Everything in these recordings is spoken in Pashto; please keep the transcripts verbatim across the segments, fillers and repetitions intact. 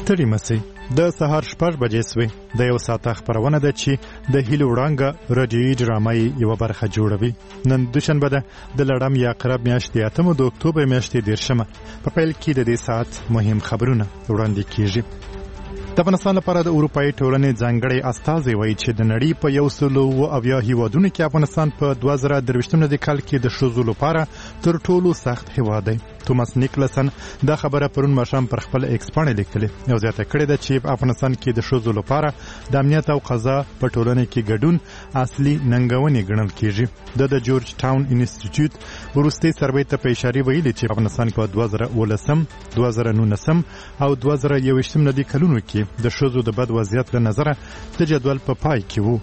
ستړي مسئ د سهار شپږ بجې سوې د یو ساعته خپرونه ده چې د هیلو وړانګه رادیویي ډرامې یوه برخه جوړوي. نن دوشنبه ده د لړم یا عقرب میاشتې اتمه د اکتوبر میاشتې دېرشمه. په پیل کې د دې ساعت مهم خبرونه وړاندې کیږي. د افغانستان لپاره د اروپایي ټولنې ځانګړی استازی وایي چې د نړۍ په یو سلو اوه اویا هیوادونو کې افغانستان په دوه زره درویشتم میلادي کال کې د ښځو لپاره تر ټولو سخت هیواد دی. توماس نیکلسن دا خبره پرون ماښام پر خپل ایکس پاڼه لیکلې او زیاته کړې ده چې په افغانستان کې د ښځو لپاره د امنیت او قضا په ټولنه کې ګډون اصلي ننګونې ګڼل کېږي. د د جورج ټاون انسټیټیوټ وروستي سروې ته په اشاره ویلي چې افغانستان په دوه زره اوولسم دوه زره نولسم او دوه زره یوویشتم میلادي کلونو کې د ښځو د بد وضعیت له نظره د جدول په پای کې وو.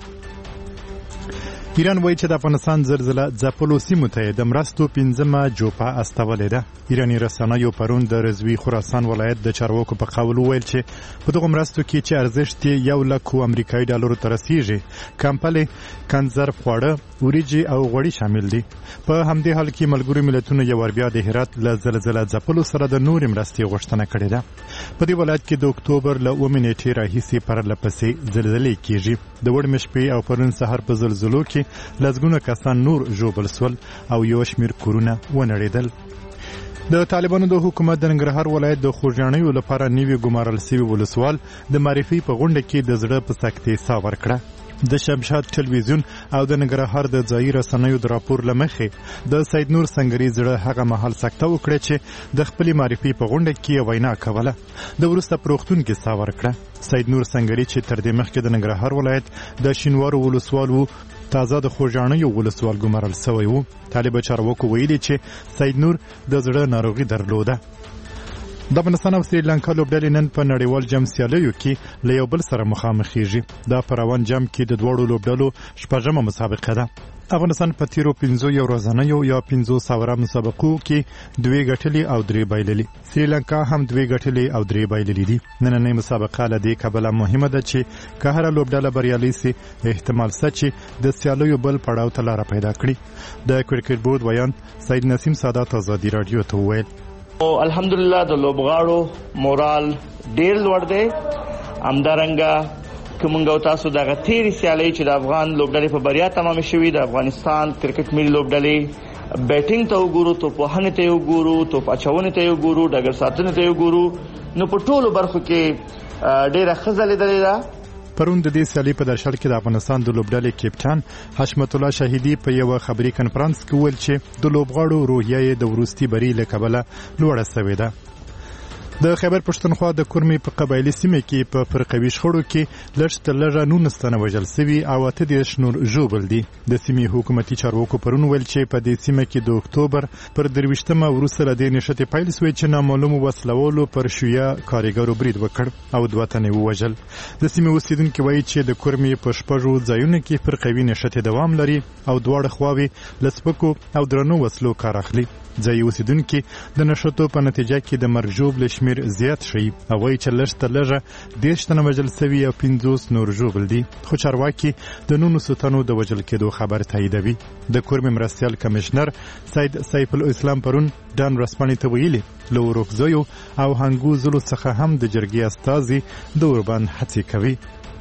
ایران وایي چې د افغانستان زلزله ځپلو سیمو ته د مرستو پنځمه جوپه استولې ده. ایراني رسنیو پرون د رضوي خراسان ولایت د چارواکو په قول وویل چې په دغو مرستو کې چې ارزښت یې یو لک امریکایي ډالرو ته رسیږي کمپلې، کنزرف خواړه، وریجې او غوړي شامل دي. په همدې حال کې ملګرو ملتونو یو ور بیا د هرات له زلزله ځپلو سره د نورې مرستې غوښتنه کړې ده. په دې ولایت کې د اکتوبر له اوومې نیټې راهیسې پرله پسې زلزلې کېږي. د وړمې شپې او پرون سهار په زلزلو کې لسګونه کسان نور ژوبل سول او یو شمېر کورونه ونړېدل. د طالبانو د حکومت د ننګرهار ولایت د خوږیاڼیو لپاره نوي ګمارل سوي ولسوال د معرفي په غونډه کې د زړه په سکتې ساه ورکړه. د شمشاد ټلویزیون او د ننګرهار د ځایي رسنیو د راپور له مخې د سید نور سنګري زړه هغه مهال سکته وکړه چې د خپلې معرفي په غونډه کې وینا کوله. د وروسته په روغتون کې ساه ورکړه. سید نور سنګري چې تر دې مخکې د ننګرهار ولایت د شینوارو ولسوال وو تازه د خوږیاڼیو ولسوال ګمارل سوی وو. طالب چارواکو ویلي چې سید نور د زړه ناروغي درلوده. د افغانستان او سریلانکا لوبډلې نن په نړیوال جام سیالیو کې له یو بل سره مخامخېږي. دا په روان جام کې د دواړو لوبډلو شپږمه مسابقه ده. افغانستان په تیرو پنځو یو ورځنیو یا پنځو ساوره مسابقو کې دوې ګټلې او درې بایللې. سریلانکا هم دوې ګټلې او درې بایللې دي. نننۍ مسابقه له دې کبله مهمه ده چې که هره لوبډله بریالۍ سي احتمال شته چې د سیالیو بل پړاو ته لاره پیدا کړي. د کرکټ بورډ ویان سید نسیم سادات ازادي راډیو ته وویل الحمدلله د لوبغاړو مورال ډیر لوړ دی. همدارنګه کومنګو تاسو دغه تیری سیالي چې د افغان لوبډلې په بریا تمام شوې د افغانستان کرکټ ملي لوبډلې بیټینګ ته وګورو، توپ وهنې ته وګورو، توپ اچونې ته وګورو، ډګر ساتنې ته وګورو، نو په ټولو برخو کې ډیره ښه ځلېدلې ده. پرون د دې سیالي په درشل کې د افغانستان د لوبډلې کپټان حشمت الله شهیدي په یو خبري کنفرانس کې ویل چې د لوبغاړو روحیه د وروستي بری له کبله لوړه شوې ده. د خیبر پښتونخوا د کورمې په قبایلي سیمه کې په فرقوي شخړو کې لږ تر لږه نولس تنه وژل سوي او اته دېرش نور ژوبل دي. د سیمې حکومتي چارواکو پرون ویل چې په دې سیمه کې د اکتوبر پر درویشتمه وروسته له دې نښتې پیل سوې چې نامعلومو وسلوالو پر شیعه کارګرو برید وکړ او دوه تنې ووژل. د سیمې اوسیدونکي وایي چې د کورمې په شپږو ځایونو کې فرقوي نښتې دوام لري او دواړه خواوې له سپکو او درنو وسلو کار اخلي. ځایي اوسیدونکي د نښتو په نتیجه کې د مرګ ژوبل شمېر زیات شي او وایي چې لږ تر لږه دېرش تنه وژل سوي او پنځوس نور ژوبل دي. خو چارواکي د نولسو تنو د وژل کېدو خبر تاییدوي. د کورمې مرستیال کمشنر سید سیف الاسلام پرون ډان رسپانې ته ویلي له ورکزیو او هنګو زلو څخه هم د جرګې استازي د اوربان هڅې کوي.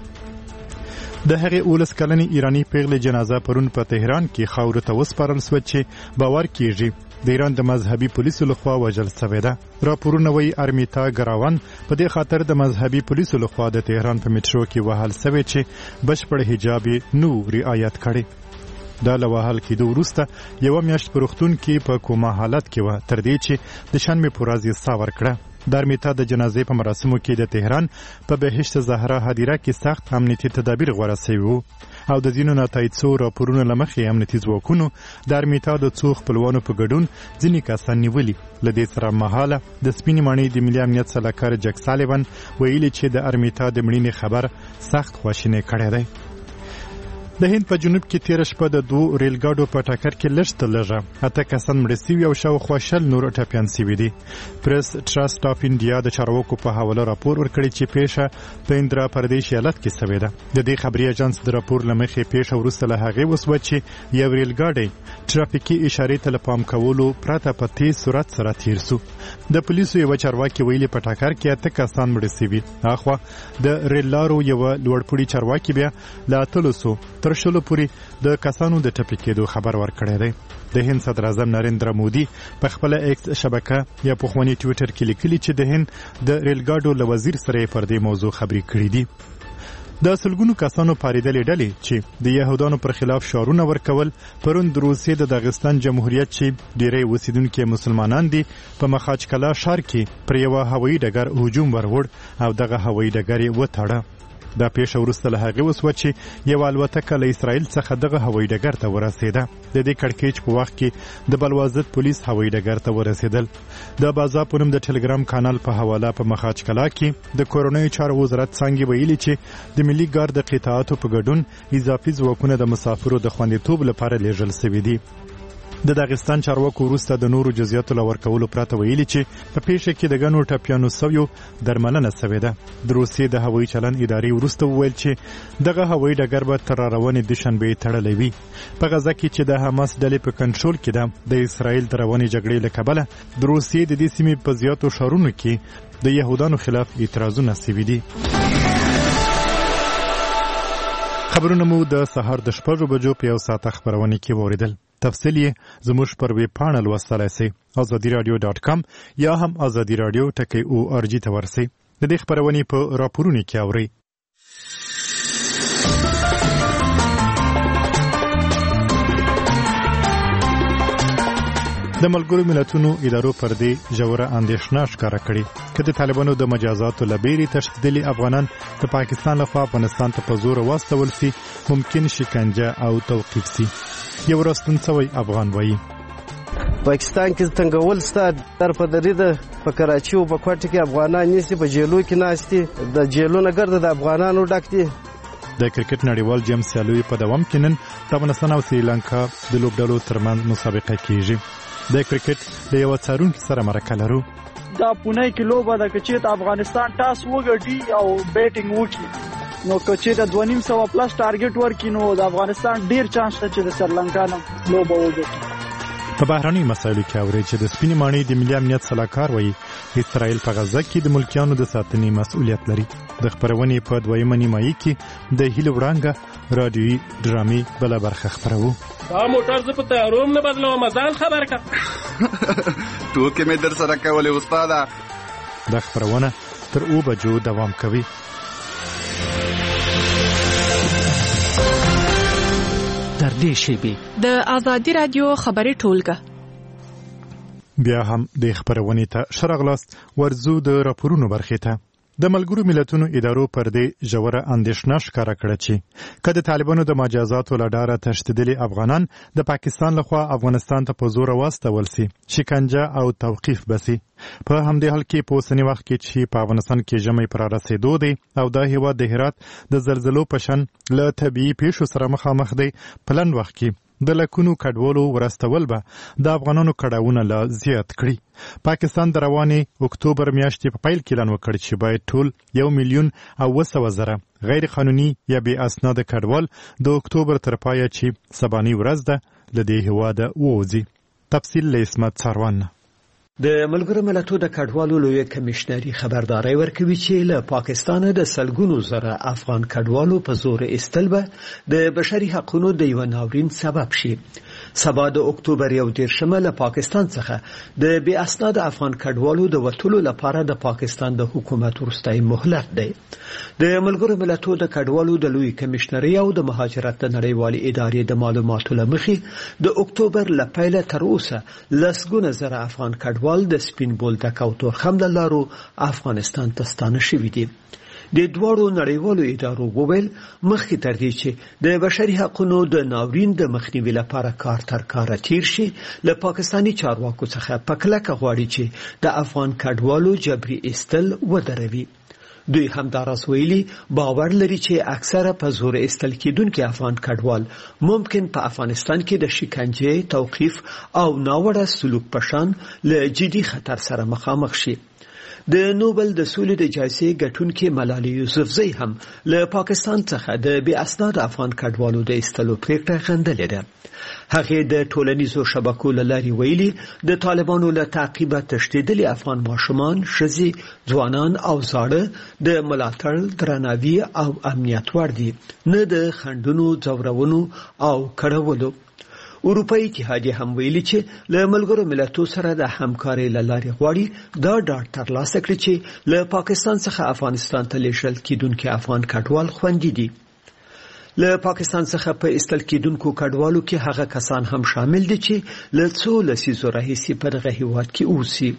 د هغې اولس کلنې ایراني پیغلې جنازه پرون په تهران کې خاورو ته وسپارل سوه چې باور کېږي د ایران د مذهبي پولیسو لخوا وژل سوې ده. راپورونه وایي ارمیتا ګراوان په دې خاطر د مذهبي پولیسو لخوا د تهران په میټرو کې وهل سوې چې بشپړ حجاب یې نو رعایت کړی. دا له وهل کېدو وروسته یوه میاشت په روغتون کې په کوما حالت کې وه تر دې چې د شنبې په ورځ یې ساه ورکړه. د ارمیتا د جنازې په مراسمو کې د تهران په بهشت زهرا هدیره کې سخت امنیتي تدابیر غوره سوي وو او د ځینو ناتایید شوو راپورونو له مخې امنیتي ځواکونو د ارمیتا د څو خپلوانو په ګډون ځینې کسان نیولي. له دې سره مهاله د سپینې ماڼۍ د ملي امنیت سلاکار جک سالیوان ویلي چې د ارمیتا د مړینې خبر سخت خواشینی کړی دی. د هند په جنوب کې تیره شپه د دوو ریل ګاډو په ټکر کې لږ تر لږه اته کسان مړه سوي او شاوخوا شل نور ټپیان سوي دي. پریس ټرست اف انډیا د چارواکو په حواله راپور ورکړی چې پیښه په اندرا پردیش ایالت کې سوې ده. د دې خبري اژانس د راپور له مخې پیښه وروسته له هغې وسوه چې یو ریل ګاډی ترافیکي اشارې ته پام کولو پرته په تیز سرعت سره تیر سو. د پولیسو یو چارواکي ویلي په ټاکر کې اته کسان مړه شوي. اخوا د ریل لارو یو لوړپوړي چارواکي بیا لا تلسو تر شلو پورې د کسانو د ټپي کېدو خبر ورکړی دی. د هند صدر اعظم نریندرا مودي په خپل ایکس شبکه یا په خواني ټوئیټر کې لیکلي چې د هند د ریل ګاډو له وزیر سره پر دې موضوع خبرې کړې دي. د سلګونو کسانو پاریدلې ډلې چې د يهودانو پر خلاف شعارونه ورکول پرون د روسیې د داغستان جمهوریت چې ډېری اوسیدونکو مسلمانان دي په مخاچکلا ښار کې پر یو هوایي ډګر هجوم وروړ او دغه هوایي ډګر یې وتړه. دا پیښه وروسته له هغې وسوه چې یو الوتکه له اسرائیل څخه دغه هوایي ډګر ته ورسېده. د دې کړکېچ په وخت کې د بلوازت پولیس هوایي ډګر ته ورسېدل. د بازا په نوم د ټلګرام کانال په حواله په مخاچکلا کې د کورنیو چارو وزارت څنګه ویلي چې د ملي ګارد د قطاعاتو په ګډون اضافي ځواکونه د مسافرو د خوندیتوب لپاره لیږل شوي دي. د داغستان چارواکو وروسته د نورو جزئیاتو له ورکولو پرته ویلي چې په پیښه کې د ګڼو ټپیانو سویو درملنه شوې ده. د روسیې د هوایي چلن ادارې وروسته وویل چې دغه هوایي ډګر به تر راروانې دوشنبې تړلی وي. په غزه کې چې د حماس ډلې په کنټرول کې ده د اسرائیل د روانې جګړې له کبله د روسیې د دې سیمې په زیاتو ښارونو کې د یهودانو خلاف اعتراضونه شوي دي. خبرونه مو د سهار د شپږو بجو په یو ساعت خبرونه کې واوریدل. تفصیل یې زموږ پر ویب پاڼل لوستلای شئ ازادي رادیو ډاټ کام یا هم ازادي رادیو ټکی او ار جی ته ورسئ. د دې خبرونې په راپورونو کې اورئ. د ملګرو ملتونو ادارو پر دې ژوره اندېښنه ښکاره کړې چې د طالبانو د مجازاتو له بیرې تښتېدلي افغانان د پاکستان لخوا افغانستان ته په زوره واستول سي ممکن شکنجه او توقیف سي. یو راستون سوی افغان وایي پاکستان کې څنګه ولسته در په دری ده په کراچي او په کوټه کې افغانان نيسي په جیلو کې ناشتي د جیلو نه ګرځي د افغانانو ډک دي. د کرکټ نړیوال جام سیالۍ په دوام کې نن د افغانستان او سریلانکا د لوبډلو ترمنځ مسابقه کیږي. د کرکټ د یو څارونکي سره مرکه لرو. دا پونه کې لوبه د کچې ته افغانستان ټاس وګټي او بیټینګ وکړي نو کچې ته دوه نیم سوه پلس ټارګټ ورکړي نو د افغانستان ډیر چانس شته چې د سریلانکا نه لوبه وګټي. په بهرنۍ مسایلو کې اوري چې د سپینې ماڼۍ د ملي امنیت سلاکار وایي اسرائیل په غزه کې د ملکیانو د ساتنې مسؤلیت لري. د خبرونې په دویمه نیمایي کې د هیله وړانګه رادیوي ډرامې بله برخه خپروو. دا موټر زه په تیاروم نه بدلوم ځان خبر کا ټوکې مې در سره کولې استاده. دا خبرونه تر اوه بجو دوام کوي. در دې شیبې د ازادي رادیو خبري ټولګه بیا هم د خبرونې ته شرغلاست ورزو د راپورونو برخې ته. د ملګرو ملتونو ادارو پر دې ژوره اندېښنه ښکاره کړه چې که د طالبانو د مجازاتو له ډاره تښتېدلي افغانان د پاکستان لخوا افغانستان ته په زوره واستول سي شکنجه او توقیف به سي. په همدې حال کې په اوسني وخت کې چې په افغانستان کې ژمی پر رسېدو دی او دا هېواد د هرات د زلزلو په شان له طبیعي پیښو سره مخامخ دی په لنډ وخت کې د لکونو کډوالو ورستول به د افغانانو کډاونه لا زیات کړي. پاکستان د روانې اکتوبر میاشتې په پیل کې اعلان وکړ چې باید ټول یو میلیون او اوه سوه زره غیر قانوني یا بې اسناده کډوال د اکتوبر تر پایه چې سبانۍ ورځ ده له دې هېواده ووځي. تفصیل له عصمت ساروان. د ملګرو ملتونو د کډوالو لوی کمشنري خبرداري ورکوي چې له پاکستان د سلګونو زره افغان کډوالو په زور ایستل به د بشري حقوقو د یو ناورین سبب شي. سبا د اکتوبر یو دیرشمه له پاکستان څخه د بې اسناد افغان کډوالو د وټولو لپاره د پاکستان د حکومت وروستۍ مهلت دی. د ملګرو ملتونو د کډوالو د لوی کمشنري او د مهاجرت د نړیوالې ادارې د معلوماتو له مخې د اکتوبر له پیله تر اوسه لسګونه زره افغان کډوال د سپین بولدک او تورخم له لارو افغانستان ته ستانه شوي دي. د دوړو نړیوالو ادارو وویل مخکې تر دې چې د بشري حقوقو د ناورین د مخنیوي لپاره کار تر کاره تیر شي له پاکستاني چارواکو څخه په کلکه غواړي چې د افغان کډوالو جبري ایستل ودروي. دوی همداراز ویلي باور لري چې اکثره په زور ایستل کېدونکي افغان کډوال ممکن په افغانستان کې د شکنجې، توقیف او ناوړه سلوک په شان له جدي خطر سره مخامخ شي. د نوبل د سولې د جایزې ګټونکې ملالۍ یوسفزۍ هم له پاکستان څخه د بې اسناد افغان کډوالو د ایستلو پریکړه غندلې ده. هغې د ټولنیزو شبکو له لارې ویلي د طالبانو له تعقیبه تښتېدلي افغان ماشومان، ښځې، ځوانان او زاړه د ملاتړ، درناوي او امنیت وړ دي، نه د خنډونو، ځورونو او کړولو. اروپایي اتحادیه هم ویلي چې له ملګرو ملتونو سره د همکارۍ له لارې غواړي دا ډاډ ترلاسه کړي چې له پاکستان څخه افغانستان ته لیږل کیدونکي افغان کډوال خوندي دي. له پاکستان څخه په ایستل کیدونکو کډوالو کې هغه کسان هم شامل دي چې له څو لسیزو راهیسې په دغه هیواد کې اوسي.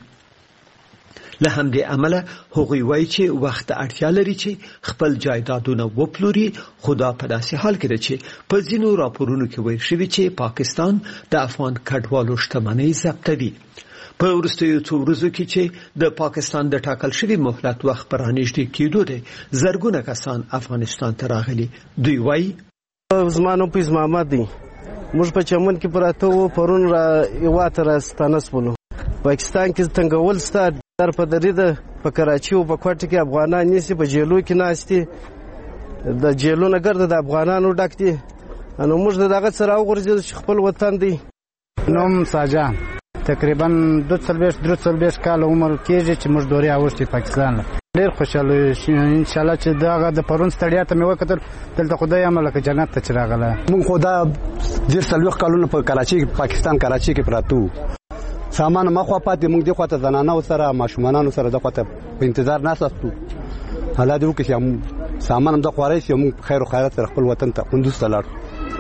له همدې امله هغوی وایي چې وخت اړتیا لري چې خپل جایدادونه وپلوري، خو دا په داسې حال کې ده چې په ځینو راپورونو کې ویل شوي چې پاکستان د افغان کډوالو شتمنۍ ضبطوي. په وروستیو څو ورځو کې چې د پاکستان د ټاکل شوي مهلت وخت په رانږدې کېدو دی، زرګونه کسان افغانستان ته راغلي. دوی وایي زما نوم فیض محمد دی، موږ په چمن کې پراته وو، پرون را هیواد ته راستانه شولو. پاکستان کې تنګول ستا در په دری ده، په کراچي او په کوټه کې افغانان نیسي، په جیلو کې ناستي، د جیلونه ګرده د افغانانو ډک دي. نو موږ دغه سره وغورځېدو چې خپل وطن دی. نوم ساجان، تقریبا دوه څلوېښت درې څلوېښت کاله عمر کېږي چې موږ دورې اوښتې پاکستان له. ډېر خوشحاله یو انشاءالله چې دغه د پرون ستړیا ته مې وکتل، دلته خدای امه لکه جنت ته چې راغلی. موږ خو دا ډېر څلوېښت کلونه په کراچي پاکستان کراچي کې پراته وو. سامان مخوا پاتې موږ دې خواته زنانو سره ماشومانانو سره د خواته په انتظار ناستو. حالا دې وکړي چې سامان هم د خوارۍ شي، موږ خیر و خیرات سره خپل وطن ته قندوز ته لاړو.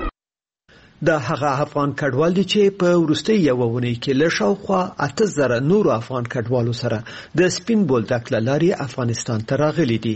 دا هغه افغان کډوال دي چې په وروستۍ یوه اونۍ کې له شاوخوا اته زره نورو افغان کډوالو سره د سپین بولدک له لارې افغانستان ته راغلي دي.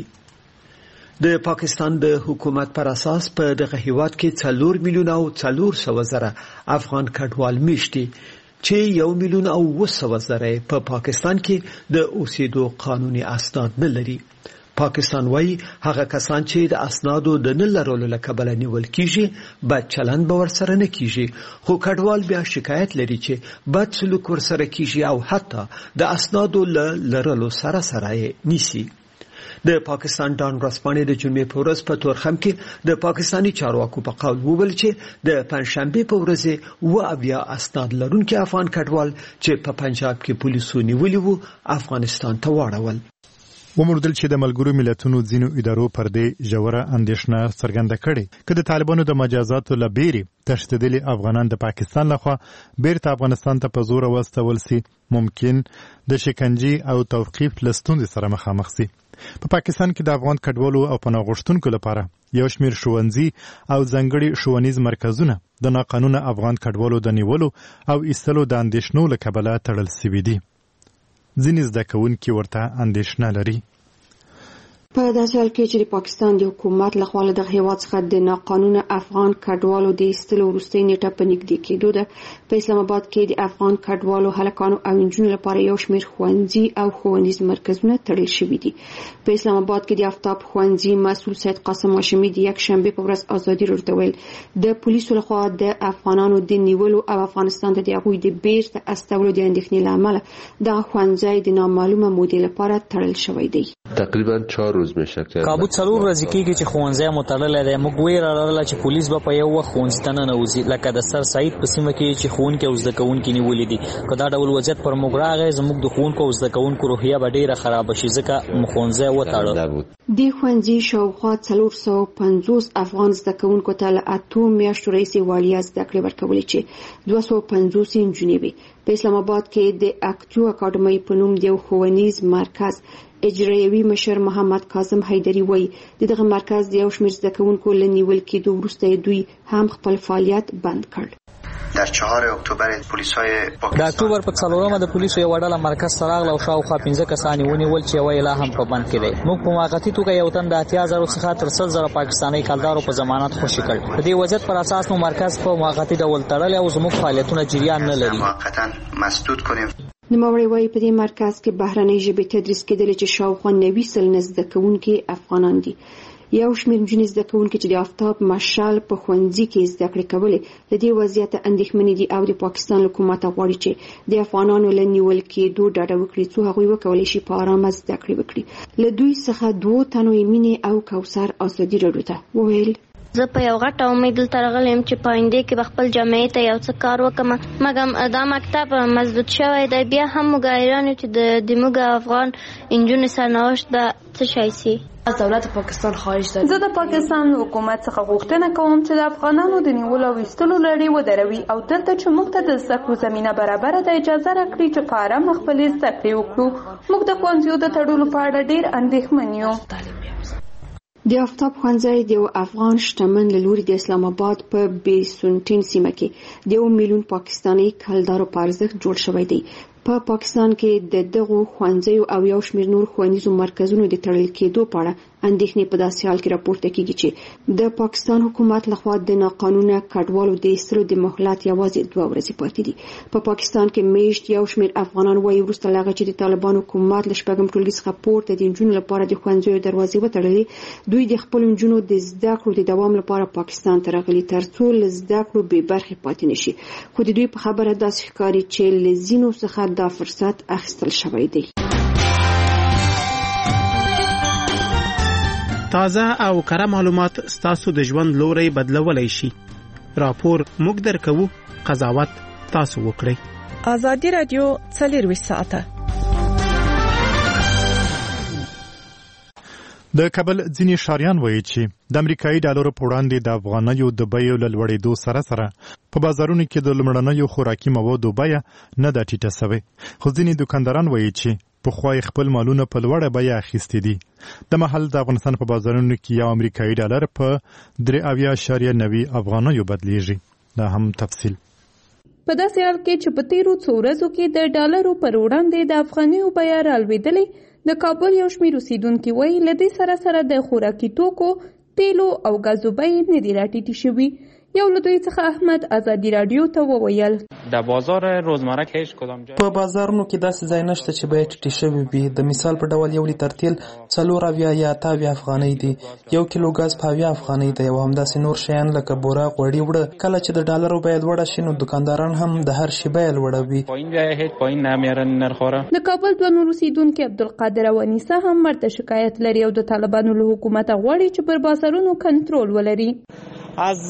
د پاکستان د حکومت پر اساس په دغه هیواد کې څلور میلیونه او څلور سوه زره افغان کډوال میشتي، چې یو میلیون او اوه سوه زره په پاکستان کې د اوسېدو قانوني اسناد نه لري. پاکستان وایي هغه کسان چې د اسنادو د نه لرلو له کبله نیول کیږي، بد چلند به ورسره نه کیږي، خو کډوال بیا شکایت لري چې بد سلوک ورسره کیږي او حتی د اسنادو له لرلو سره سره یې نیسي. د پاکستان ډان ورځپاڼې د جمعې په ورځ په تورخم کې د پاکستاني چارواکو په قول وویل چې د پنجشنبې په ورځ اووه اویا اسناد لرونکي افغان کډوال چې په پنجاب کې پولیسو نیولي وو افغانستان ته واړول. وموندل چې د ملګرو ملتونو ځینو ادارو پر دې ژوره اندېښنه څرګنده کړې که د طالبانو د مجازاتو له بیرې تښتېدلي افغانان د پاکستان لخوا بیرته افغانستان ته په زوره واستول سي، ممکن د شکنجې او توقیف له ستونزې سره مخامخ سي. په پاکستان کې د افغان کډوالو او پناه غوښتونکو لپاره یو شمېر ښوونځي او ځانګړي ښوونیز مرکزونه د ناقانونه افغان کډوالو د نیولو او ایستلو د اندېښنو له کبله تړل سوي دي. ځینې زده کوونکي ورته اندېښنه لري. په داسې حال کې چې د پاکستان د حکومت لخوا له دغه هیواد څخه د ناقانونه افغان کډوالو د ایستلو وروستۍ نیټه په نږدې کېدو ده، په اسلام آباد کې د افغان کډوالو هلکانو او نجونو لپاره یو شمېر ښوونځي او ښوونیز مرکزونه تړل شوي دي. په اسلام آباد کې د آفتاب ښوونځي مسؤل سید قاسم هاشمي د یکشنبې په ورځ ازادي راډیو ته ویل د پولیسو لخوا د افغانانو د نیولو او افغانستان ته د هغوی د بیرته استولو د اندېښنې له امله دغه ښوونځی د نامعلومه مودې لپاره تړل شوی دی. تقریبا چهار روز میشه که کابو څلور ورځې کېږي چې ښوونځی مو تړلی دی. موږ ویره لرله چې پولیس به په یو وخت ښوونځي ته ننوځي، لکه د سر سعید په سیمه کې چې ښوونکي او زده کوونکي نیولي دي. که دا ډول وضعیت پر موږ راغی، زموږ د ښوونکو او زده کوونکو روحیه به ډېره خرابه شي، ځکه مو ښوونځی وتړه. دې ښوونځي شاوخوا څلور سوه پنځوس افغان زده کوونکو ته له اتو میاشتو راهیسې وړیا زده کړې ورکولې چې دوه سوه پنځوس یې نجونې وې. په اسلام آباد کې د اکتیو اکاډمۍ په نوم د یو ښوونیز مرکز اجرایوي مشر محمد کاظم حیدري وایي د دغه مرکز د یو شمېر زده کوونکو له نیول کېدو وروسته دوی هم خپل فعالیت بند کړ. در چهار اکتبر پلیسای پاکستان د اکتوبر په څلورمه د پولیسو یو ډله مرکز ته راغله او شاوخوا پنځه کسان یې ونیول چې یوه یې لا هم په بند کې دی. موږ په موقتي توګه یو تن د اتیا زرو څخه تر سل زره پاکستاني کلدارو په ضمانت خوشي کړ. په دې وضعیت پر اساس مو مرکز په موقتي ډول تړلی او زموږ فعالیتونه جریان نه لري. موقتا مسدود کنیم. نوموړی وایي په دې مرکز کې بهرنۍ ژبې تدریس کېدلې چې شاوخوا نوي سلنه زده کوونکي افغانان دي. یو شمېر نجونې زده کوونکې چې د آفتاب مشال په ښوونځي کې زده کړې کولې له دې وضعیته اندېښمنې دي او د پاکستان له حکومته غواړي چې د افغانانو له نیول کېدو ډډه وکړي څو هغوی وکولی شي په ارامه زده کړې وکړي. له دوی څخه دوو تنو یې مینې او کوثر ازادي راډیو ته وویل زه په یو غټه امید دلته راغلی یم چې په آینده کې به خپل جامعې ته یو څه کار وکړم، مګر دا مکتب مسدود شوی دی. بیا هم موږ حیران یو چې د موږ افغان نجونې سرنوشت به څه شی سي. از دولت پاکستان خواهش دارم. زه د پاکستان حکومت څخه غوښتنه کوم چې د افغانانو د نیولو او ایستلو لړۍ ودروي او دلته چې موږ ته د زده کړو زمینه برابره ده اجازه راکړي چې په ارامه خپلې زده کړې وکړو. موږ د ښوونځیو د تړلو په اړه ډېر اندېښمن یو. د آفتاب ښوونځی د یو افغان شتمن له لوري د اسلام آباد په بیسونټین سیمه کې د یو میلیون پاکستاني کلدارو په ارزښت جوړ شوی دی. په پاکستان کې د دغو ښوونځیو او یو شمېر نور ښوونیزو مرکزونو د تړل کېدو په اړه اندېښنې په داسې حال کې راپورته کېږي چې د پاکستان حکومت لخوا د ناقانونه کډوالو د ایستلو د مهلت یوازې دوه ورځې پاتې دي. په پاکستان کې میشت یو شمېر افغانان وایي وروسته له هغه چې د طالبان حکومت له شپږم ټولګي څخه پورته د نجونو لپاره د ښوونځیو دروازې وتړلې، دوی د خپلو نجونو د زده کړو د دوام لپاره پاکستان ته راغلي تر څو له زده کړو بې برخې پاتې نشي. خو د دوی په خبره داسې ښکاري چې له ځینو څخه دا فرصت اخیستل شوی دی. تازه او کره معلومات ستاسو د ژوند لوري بدلولای شي. راپور موږ درکوو، قضاوت تاسو وکړئ. ازادي رادیو څلورویشت ساعته. د کابل ځینې ښاریان وایي چې د امریکایي ډالرو په وړاندې د افغانیو د بیو له لوړېدو سره سره په بازارونو کې د لومړنیو خوراکي موادو بیه نه ده ټیټه سوې. خو ځینې دوکانداران وایي چې پخوا یې خپل مالونه په لوړه بیه اخیستي دي. د محل د افغانستان په بازارونو کې یو امریکایي ډالر په درې اویا اعشاریه نوي افغانیو بدلیږي. دا هم تفصیل په داسې حال کې چې په تیرو څو ورځو کې د ډالرو پر وړاندې د افغانیو بیه رالوېدلې. د کابل یو شمېر اوسیدونکي وایي له دې سره سره د خوراکي توکو، تیلو او ګازو بیې نه دي راټیټې شوي. یو له دوی څخه احمد ازادي رادیو ته وویل د بازار روزمره کې هیڅ کدام جای په بازارونو کې داسې ځای نشته چې بیې ټیټې شوي وي. د مثال په ډول یو لیتر تیل څلور اویا یا اته اویا افغانۍ دي، یو کیلو ګاز په اویا افغانۍ دی او همداسې نور شیان لکه بوره، غوړي، وړه. کله چې د ډالرو بیه لوړه شي نو دکانداران هم د هر شي بیه لوړوي. پایین بیه هیڅ پایین نمیارن نرخوره. د کابل دوه نور اوسیدونکي عبدالقادر او انیسه هم ورته شکایت لري او د طالبانو له حکومته غواړي چې پر بازارونو کنټرول ولري. از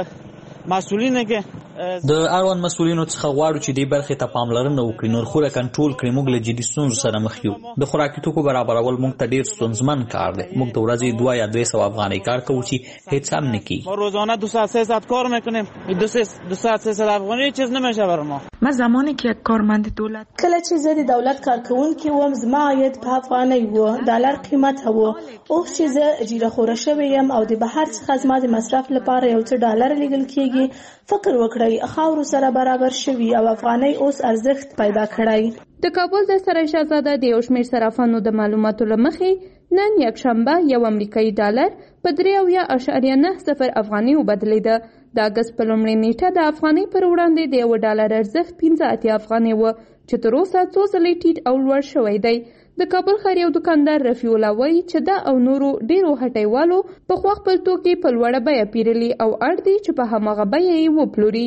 مسئولینه که د اړوند مسؤلینو څخه غواړو چې دې برخې ته پاملرنه وکړي، نرخونه کنټرول کړي. موږ له جدي ستونزو سره مخ یو. د خوراکي توکو برابرول موږ ته ډېر ستونزمن کار دی. موږ د ورځې دوه یا دوه سوه افغانۍ کار کوو چې هیڅ هم نه کیږي. ما روزانه دو ساعت سه ساعت کار میکنیم. دو ساعت سه ساعت افغانی چیز نمیشه برای ما. ما زمانی که یک کارمند دولت کله چې زه د دولت کارکونکي وم زما عاید په افغانۍ و، ډالر قیمت و. اوس چې زه اجاره خوره شوی یم او د بهر څخه زما د مصرف لپاره یو څه ډالر لیږل کیږي، فکر وکړئ خاورو سره برابر شوي او افغانۍ اوس ارزښت پیدا کړی. د کابل د سرای شهزاده د یو شمېر صرافانو د معلوماتو له مخې نن یکشنبه یو امریکایي ډالر په درې اویا اعشاریه نه صفر افغانۍ وبدلېده. د اګست په لومړۍ نیټه د افغانۍ پر وړاندې د یو ډالر ارزښت پنځه اتیا افغانۍ و چې تر اوسه څو ځلې ټیټ او لوړ شوی دی. د کابل ښار یو دکاندار رفیع الله وایي چې دا او نورو ډیرو هټیوالو پخوا خپل توکي په لوړه بیه پیرلي او اړ دي چې په هماغه بیه یې وپلوري.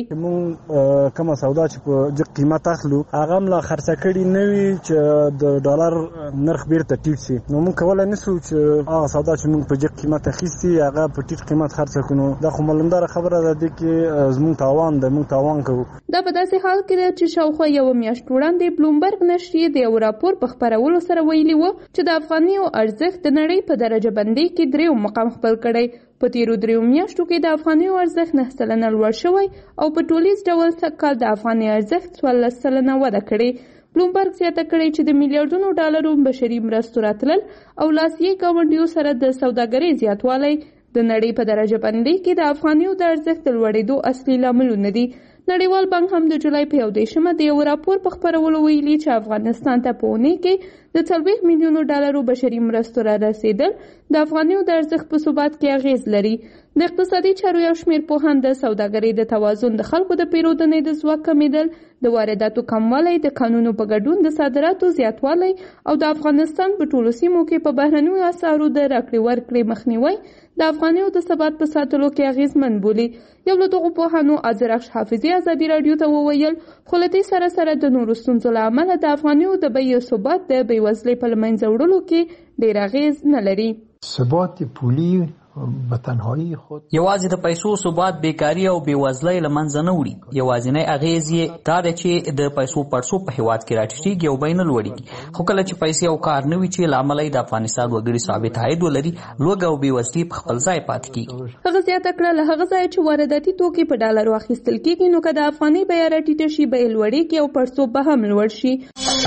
موږ کومه سودا چې په جګ قیمت اخلو هغه هم لا خرڅه کړي نه وي چې د ډالر نرخ بیرته ټیټ شي، نو موږ کولی نشو چې هغه سودا چې موږ په جګ قیمت اخیستي هغه په ټیټ قیمت خرڅه کړو. دا خو معلومداره خبره ده دې کې زموږ تاوان ده، موږ تاوان کوو. دا په داسې حال کې ده چې شاوخوا یوه میاشت وړاندې بلومبرګ نشریې د یو راپور په خپرولو سره ویلي و چې د افغانیو ارزښت د نړۍ په درجه بندۍ کې درېیم مقام خپل کړی. په تیرو دریو میاشتو کې د افغانیو ارزښت نه سلنه لوړ شوی او په ټولیز ډول سږکال د افغاني ارزښت څوارلس سلنه وده کړې. بلومبرګ زیاته کړې چې د میلیارډونو ډالرو بشري مرستو راتلل او لاسیې ګاونډیو سره د سوداګرۍ زیاتوالی د نړۍ په درجه بندۍ کې د افغانیو د ارزښت د لوړېدو اصلي لاملونه دي. نړیوال بانک هم د جولای په یو دېرشمه د یو راپور په خپرولو ویلي چې افغانستان ته په اونۍ کې د څلوېښت میلیونو ډالرو بشري مرستو را رسېدل د افغانیو د ارزښت په ثبات کې اغېز لري. د اقتصادي چارو یو شمېر پوهان د سوداګرۍ د توازن، د خلکو د پیرودنې د ځواک کمېدل، د وارداتو کموالی، د قانونو په ګډون د صادراتو زیاتوالی او د افغانستان په ټولو سیمو کې په بهرنیو اسعارو د راکړې ورکړې مخنیوی د افغانیو د ثبات په ساتلو کې اغیزمن بولي. یو له دغو پوهانو اذرخش حافظي ازادي راډیو ته وویل خو له دې سره سره د نورو ستونزو له امله د افغانیو د بیې ثبات د بېوزلۍ په له منځه وړلو کې ډېر اغیز نه لري. ثبات پولی به تنهایی خود یوازې د پیسو ثبات بیکاری او بېوزلۍ له منځه نه وړي. یوازینی اغیز یې دا دی چې د پیسو پړسوب په هیواد کې راټیټېږي او بیې نه لوړېږي. خو کله چې پیسې او کار نه وي چې له امله یې د افغانستان وګړي ثابت عاید ولري، لوږه او بېوزلي په خپل ځای پاتې کېږي. هغه زیاته کړه له هغه ځایه چې وارداتي توکي په ډالرو اخیستل کېږي، نو که د افغانۍ بیه راټیټه شي بیې لوړېږي او پړسوب به هم لوړ شي.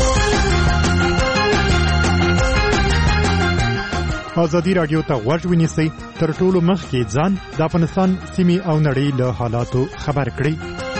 ازادي راډیو ته غوږ ونیسئ، تر ټولو مخکې ځان د افغانستان سیمې او نړۍ له حالاتو خبر کړئ.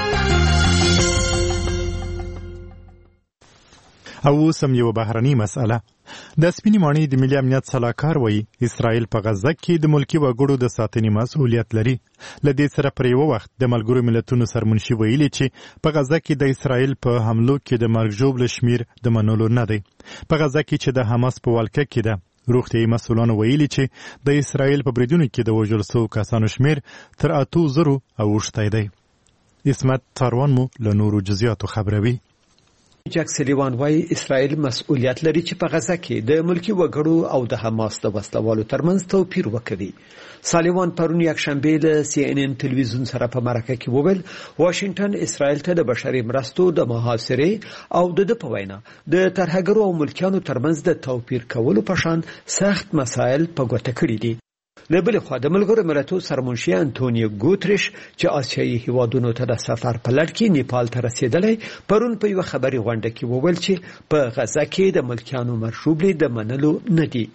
او اوس هم یوه بهرنۍ مسئله. د سپینې ماڼۍ د ملي امنیت سلاکار وایي اسرائیل په غزه کې د ملکي وګړو د ساتنې مسؤلیت لري. له دې سره پر یوه وخت د ملګرو ملتونو سرمنشي ویلي چې په غزه کې د اسرائیل په حملو کې د مرګ ژوبله شمیر د منلو نه دی. په غزه کې چې د حماس په ولکه کې ده، روغتیايي مسؤلانو ویلي چې د اسرائیل په بریدونو کې د وژل شوو کسانو شمیر تر اتو زرو اوښتی دی. اسمت تاروان مو له نورو جزئیاتو خبروي. جک سلیوان وایي اسرائیل مسؤلیت لري چې په غزه کې د ملکي وګړو او د حماس د وسلوالو ترمنځ توپیر وکړي. سالیوان پرون یکشنبه له سی ان ان تلویزیون سره په مرکه کې وویل واشنگټن اسرائیل ته د بشري مرستو د محاصرې او د د په وینا د ترهګرو او ملکیانو ترمنځ د توپیر کولو په شان سخت مسایل په ګوته کړي دي. له بلې خوا د ملګرو ملتونو سرمنشي انټونیو ګوتریش چې آسیایي هیوادونو ته د سفر په لړ کې نیپال ته رسیدلی، پرون په یوه خبري غونډه کې وویل چې په غزه کې د ملکیانو مرشوبلې د منلو نه دي.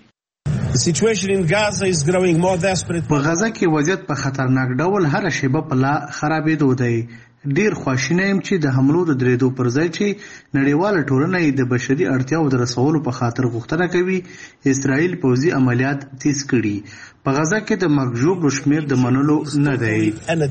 په غزه کې وضعیت په خطرناک ډول هر شیبه په لا خرابېدو دی. ډیر خواشینی یم چې د حملو د درېدو پر ځای چې نړیواله ټولنه یې د بشري اړتیاوو د رسولو په خاطر غوښتنه کوي اسرائیل پوځي عملیات تیز کړي. په غزه کې د مرګ ژوبلو شمیر د منلو نه دی.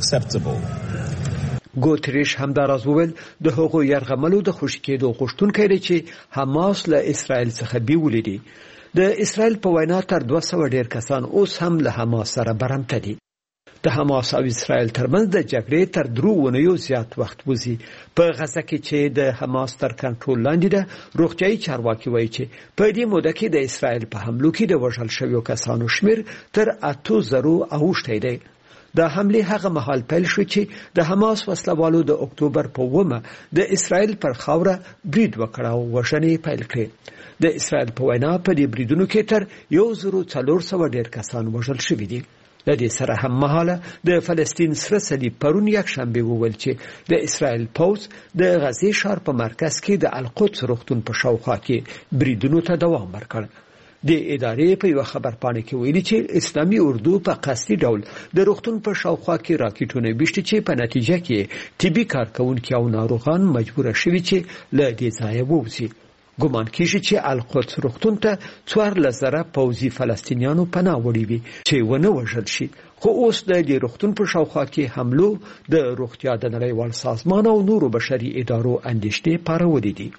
ګوتریش همداراز وویل د هغو یرغملو د خوشي کېدو غوښتونکی دی چې حماس له اسرائیل څخه بیولې دي. د اسرائیل په وینا تر دوه سوه ډیر کسان اوس هم له حماس سره برمته دي. د حماس او اسرائیل ترمنځ د جګړې تر درو اونیو زیات وخت وځي. په غزه کې چې د حماس تر کنټرول لاندې ده، روغتیايي چارواکي وایي چې په دې موده کې د اسرائیل په حملو کې د وژل شویو کسانو شمیر تر اتو زرو اوښتی دی. د حملې هغه مهال پیل شو چې د حماس وسلوالو د اکتوبر په اوومه د اسرائیل پر خاوره برید وکړ او وژنې پیل کړې. د اسرائیل په وینا په دې بریدونو کې تر یو زرو څلور سوه ډیر کسان وژل شوي دي. له دې سره هم مهاله د فلسطین سره صلیب پرون یکشنبه وویل چې د اسرائیل پوځ د غزې ښار په مرکز کې د القدس روغتون په شاوخوا کې بریدونو ته دوام ورکړ. د ادارې په یو خبرپاڼه کې ویلي چې اسلامي اردو په قصدي ډول د روغتون په شاوخوا کې راکټونه ویشتي چې په نتیجه کې طبي کارکونکي او ناروغان مجبور شوي چې له دې ځایه ووځي. ګمان کیږي چې القدس روغتون ته څوارلس زره پوځي فلسطینیانو پناه وړي وي چې ونه وژل شي. خو اوس د دې روغتون په شاوخوا کې حملو د روغتیا د نړیوال سازمان او نورو بشري ادارو اندېښنې پارولې دي.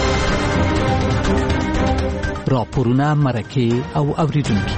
راپورونه، مرکې او اوریدونکي.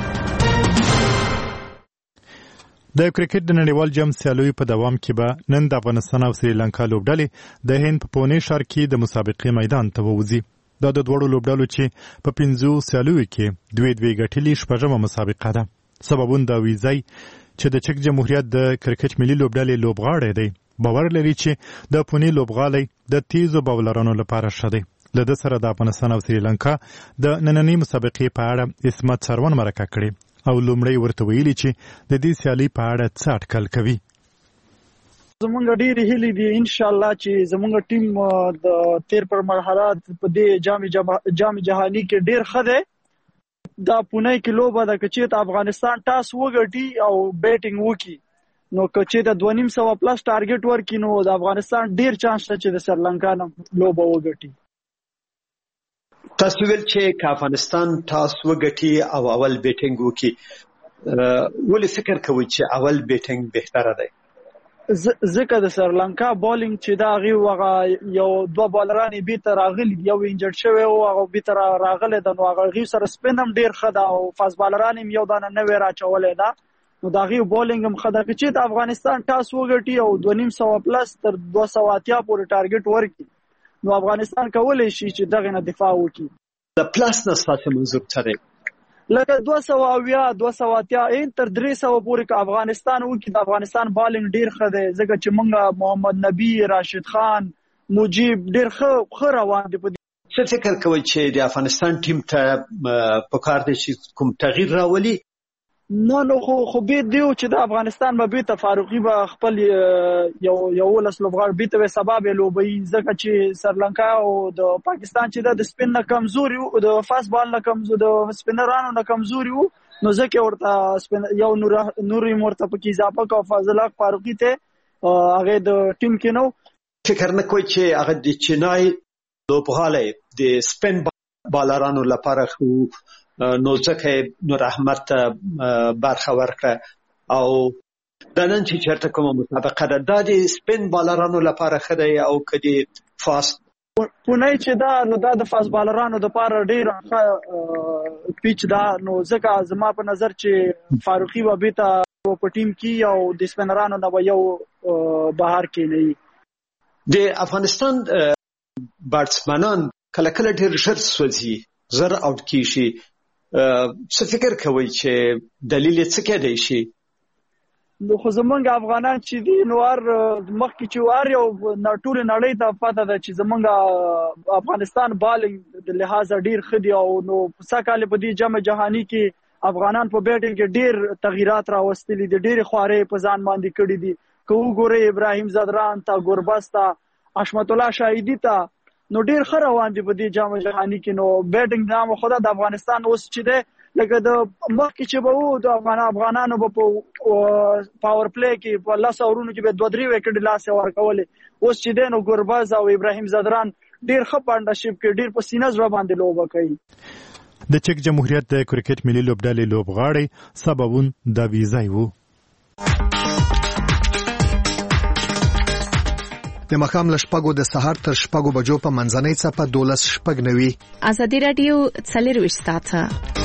د کرکټ د نړیوال جام سیالیو په دوام کې به نن د افغانستان او سریلانکا لوبډلې د هند په پونې ښار کې د مسابقې میدان ته ووځي. دا د دواړو لوبډلو چې په پنځو سیالیو کې دوی دوی ګټلې شپږمه مسابقه ده. سببون دا ویزای چې د چک جمهوریت د کرکټ ملي لوبډلې لوبغاړی دی. باور لري چې د پونې لوبغالی د تیزو باولرانو لپاره ښه دی. له ده سره د افغانستان او سریلانکا د نننۍ مسابقې په اړه اسمت سروان مرکه کړې او لومړی ورته ویلي چې د دې سیالۍ په اړه څه اټکل کوي. زمونږ ډېرې هیلې دي ان شاء الله چې زمونږ ټیم د تیر پر مرحله په دې جام جام جهاني کې ډېر ښه دی. دا پونې کې لوبه ده که چېرته افغانستان ټاس وګټي او بیټینګ وکړي نو که چېرته دوه نیم سوه پلس ټارګېټ ورکړي نو د افغانستان ډېر چانس شته چې د سریلانکا نه لوبه وګټي. تاسو ویل چې که افغانستان ټاس وګټي او اول بیټینګ وکړي، ولې فکر کوئ چې اول بیټینګ بهتره دی؟ ځکه د سریلانکا بالینګ چې دا غي وغه یو دوه بالران به تر راغلي یو انجر شوی او هغه به تر راغله د نو هغه غي سره سپینم ډیر خدا او فاست بالران یو دانه نه ورا چولې دا نو دا غي بالینګ هم خدا چې د افغانستان ټاس وګټي او دوه نیم سو پلس تر دوه سو اتیا پورې ټارګټ ورکړي نو افغانستان کولای شي چې دغه نه دفاع وکړي. د پلاس نه ستاسو منظور څه دی؟ لکه دوه سو اویا دوه سو اتیا ان تر درې سو پورې ک افغانستان وکړي. د افغانستان بالینګ ډیر ښه دی ځکه چې موږ محمد نبی، راشد خان، مجيب ډیر ښه ښه روان دي. څه فکر کوئ چې د افغانستان ټیم ته پکار دی چې کوم تغییر راولي؟ نه نو خو خو به دیو چې د افغانستان به به فاروقي به خپل یو یو ولس لوبغاړ به ته سبب لوبي ځکه چې سریلانکا او د پاکستان چې د سپین نه کمزوري او د فاست بال نه کمزوري د سپینرانو نه کمزوري وو نو ځکه ورته سپین یو نور نوري مرته پکې اضافه کو فضل حق فاروقي ته هغه د ټیم کې نو فکر نه کوي چې هغه د چینای لوبغاړي د سپین بالرانو لپاره خو نو ځکه نور احمد برخه ورکړه او د نن چې چېرته کومه مسابقه ده دا د سپین بالرانو لپاره ښه دی او که د فاست پونی چې دا نو دا د فاست بالرانو دپاره ډېر ښه پیچ ده نو ځکه زما په نظر چې فاروقي به بېرته په ټیم کې او د سپینرانو نه به یو بهر کې نه وي. د افغانستان باتسمنان کله کله ډېر ژر سوځي زر آوټ کېږي. څه فکر کوئ چې دلیل یې څه کېدای شي؟ نو خو زمونږ افغانان چې دي نو هر مخکې چې هر یو ټولې نړۍ ته پته ده چې زمونږ افغانستان بالینګ د لحاظه ډېر ښه دي او نو څه کال په دې جام جهاني کې افغانان په بیټینګ کې ډېر تغییرات راوستلي دي ډېرې خوارۍ په ځان باندې کړي دي که وګورئ ابراهیم زدران ته ګربز ته حشمت الله شاهدي ته نو ډیر ښه روان دي په دې جام جهاني کې نو بیټینګ نام خدا د افغانستان اوس چې ده لکه د مخکې چې به وو د افغان افغانانو به په پاور پلی کې په لس اورونو کې به دوه درې وکټې لاسې ورکولې اوس چې دی نو ګربز او ابراهیم زدران ډیر ښه پارټنرشپ کې ډیر په سینه زړه باندې لوبه کوي. د چک جمهوریت د کرکټ ملي لوبډلې لوبغاړی سببون داویزای وو. د مخام له شپږو د سهار تر شپږو بجو په منځنۍ څپه دولس شپږ نوي. ازادي راډیو څلرویشت ساعته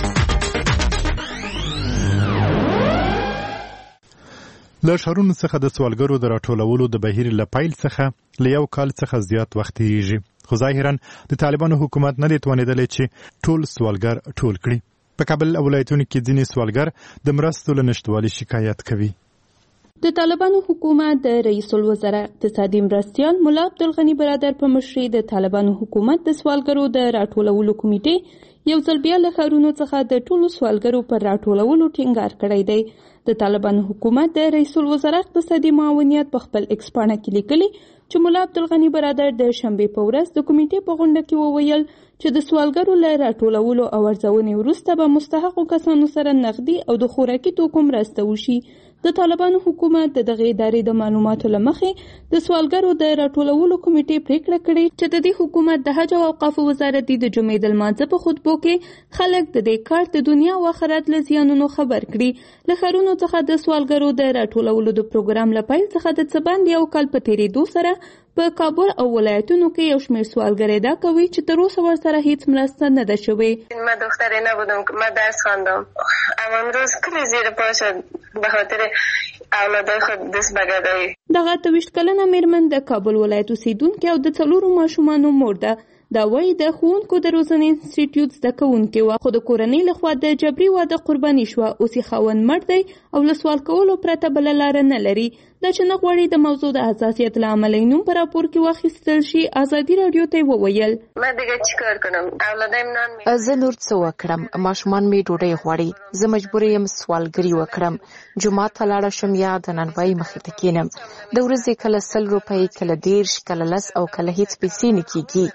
له شهرونو څخه د سوالګرو د راټولولو د بهیر له پیل څخه له یو کال څخه زیات وخت تېرېږي خو ظاهرا د طالبانو حکومت نه دی توانېدلی چې ټول سوالګر ټول کړي. په کابل او ولایتونو کې ځینې سوالګر د مرستو له نشتوالي شکایت کوي. د طالبانو حکومت د رئیس الوزرا اقتصادي مرستیال مولا عبدالغني برادر په مشرۍ د طالبانو حکومت د سوالګرو د راټولولو کمیټې یو ځل بیا له ښارونو څخه د ټولو سوالګرو پر راټولولو ټینګار کړی دی. د طالبانو حکومت د رئیس الوزرا اقتصادي معاونیت په خپل ایکس پاڼه کې لیکلي چې مولا عبدالغني برادر د شنبې په ورځ د کمیټې په غونډه کې وویل چې د سوالګرو له راټولولو او ارزونې وروسته به مستحقو کسانو سره نغدي او د خوراکي توکو مرسته وشي. د طالبانو حکومت د دغه ادارې د معلوماتو له مخې د سوالګرو د راټولولو کمیټې پریکړه کړې چې د دې حکومت د حج او اوقافو وزارت د جمعې د لمانځه په خطبو کې خلک د دې کار د دنیا او آخرت له زیانونو خبر کړي. له ښارونو څخه د سوالګرو د راټولولو د پروګرام له پیل څخه د څه باندې یو کال په تېرېدو سره په کابل او ولایتونو کې یو شمېر سوالګر ادعا کوي چې تر اوسه ورسره هیڅ مرسته نه ده شوې. من دختری نبودم که من درس خواندم اما امروز کلی زیر پا شد به خاطر اولادای خود دست بگردایی. دغه اته ویشت کلنه میرمن د کابل ولایت اوسیدونکې او د څلورو ماشومانو مور ده. دا وایي د ښوونکو د روزنې انسټیټیوټ زده کوونکې وه خو د کورنۍ لخوا د جبري واده قرباني شوه. اوس یې خاوند مړ دی او له سوال کولو پرته بله لاره نه لري. دا چې نه غواړي د موضوع د حساسیت له امله یې نوم په راپور کې واخیستل شي. ازادي راډیو ته یې وویل من دیگه چیکار کنم اولادایم نان می زه نور څه وکړم ماشومان مې ډوډۍ غواړي زه مجبور یم سوالګري وکړم جومات ته لاړه شم یا د نانوایي مخې ته کښېنم د ورځې کله سل روپۍ کله دېرش کله لس او کله هیڅ پیسې نه کېږي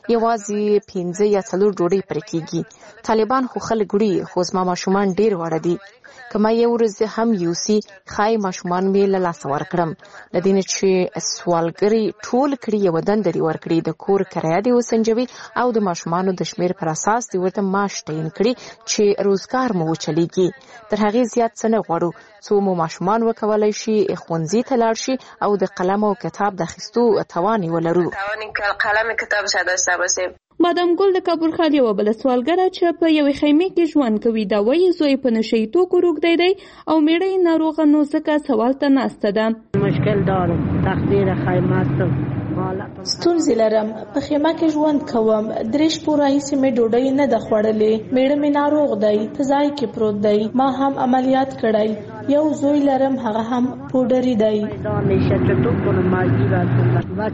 یوازې پنځه یا څلور ډوډۍ پرې کیږي. طالبان خو خلک وړي خو زما ماشومان ډیر وړه دي. کما یو ورځ هم یوسی خای ماشومان مې له لاس ورکړم. لدینه چې سوالګری ټول کړي یو دند دی ورکړي د کور کرایه دی وسنجوي او د ماشومانو د شمیر پر اساس دی ورته معاش تعیین کړي چې روزګار مو وچلیږي. تر هغه زیات څه نه غواړو څو مو ماشومان وکولای شي ښوونځي ته لاړ شي او د قلم او کتاب د اخیستو توان ولرو. قلم کتاب داشته باشیم. بادام ګل د کابل خال یو بل سوالګره چې په یوې خیمه کې ژوند کوي دا وایي زوی په نشي توکو روغدی دی او میړه ناروغه نو ځکه سوال ته ناسته ده. مشکل دارم تقدیر خیمه است. ستونزې لرم په خیمه کې ژوند کوم درې شپو راهیسې مې ډوډۍ نه ده خوړلې. میړه مې ناروغ دی په ځای کې پروت دی. ما هم عملیات کړی. یو زوی لرم هغه هم پوډري دی.